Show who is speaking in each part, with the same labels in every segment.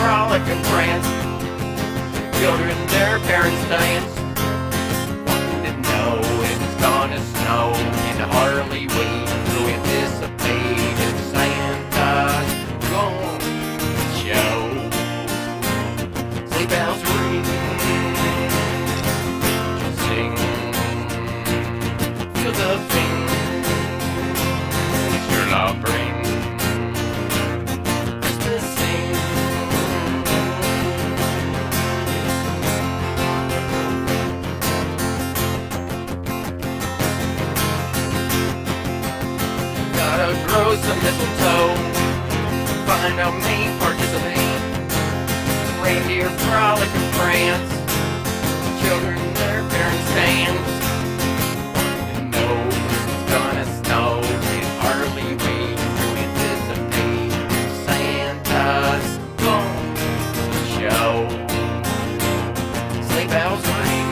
Speaker 1: frolic and prance. Children, their parents dance. Didn't know it was gonna snow. And Harley waves to anticipate if Santa's going to show. Sleigh bells ring, sing, feel the things your love brings. Christmas sing. Gotta grow some mistletoe, find out me participate. Reindeer frolic and prance, children their parents dance. You know it's gonna snow, it's hardly wait to anticipate. Santa's going to show. Sleigh bells ring,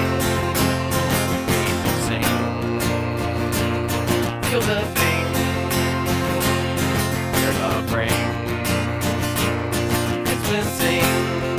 Speaker 1: people sing, feel the things your love brings. Christmas sing.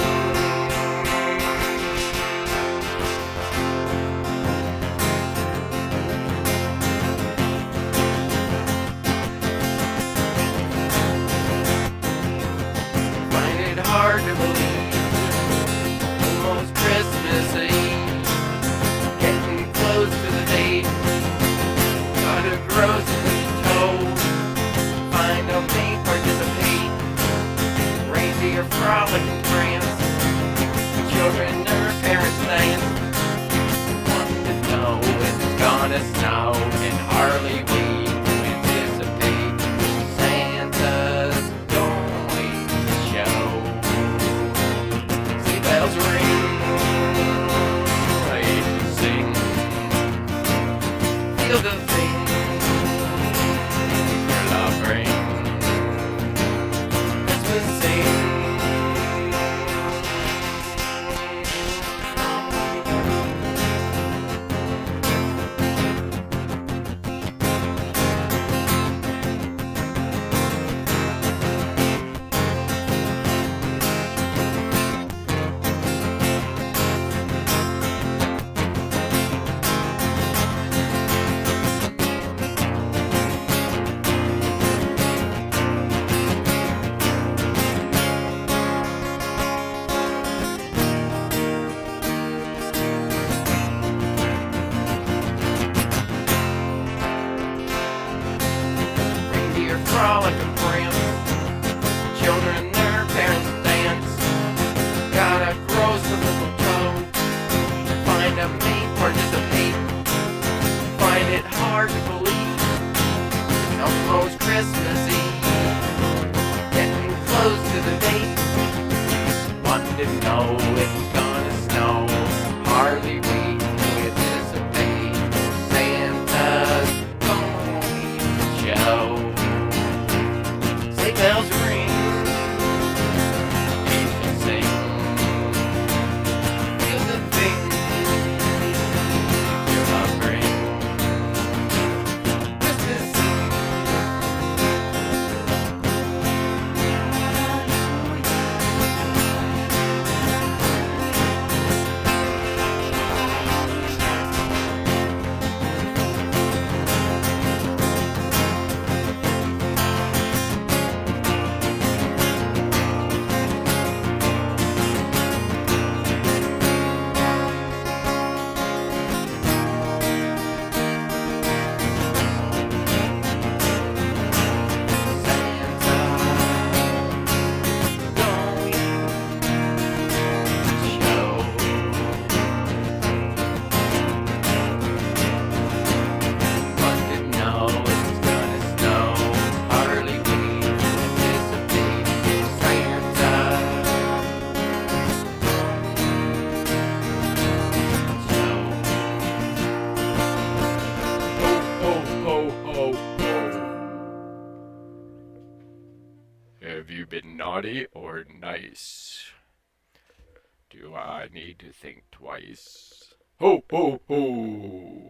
Speaker 1: Find it hard to believe, almost Christmas Eve, getting close to the date. Gotta grow some toe, find out me participate. Reindeer frolic and prance, children their parents dance. Wanted to know if it's gonna snow, and Harley we anticipate. Santa's going to show. Sleigh bells ring, ladies sing, feel the things your love brings. Christmas sing. Reindeer frolic and prance, children their parents dance. Gotta grow some mistletoe, find a mate, participate. Find it hard to believe, almost Christmas Eve, getting close to the date. Wanted to know if it's gonna snow, hardly wait to anticipate. Santa's going to show. Sleigh bells ring, people sing, feel the things your love brings. Christmas sing. Have you been naughty or nice? Do I need to think twice? Ho, ho, ho!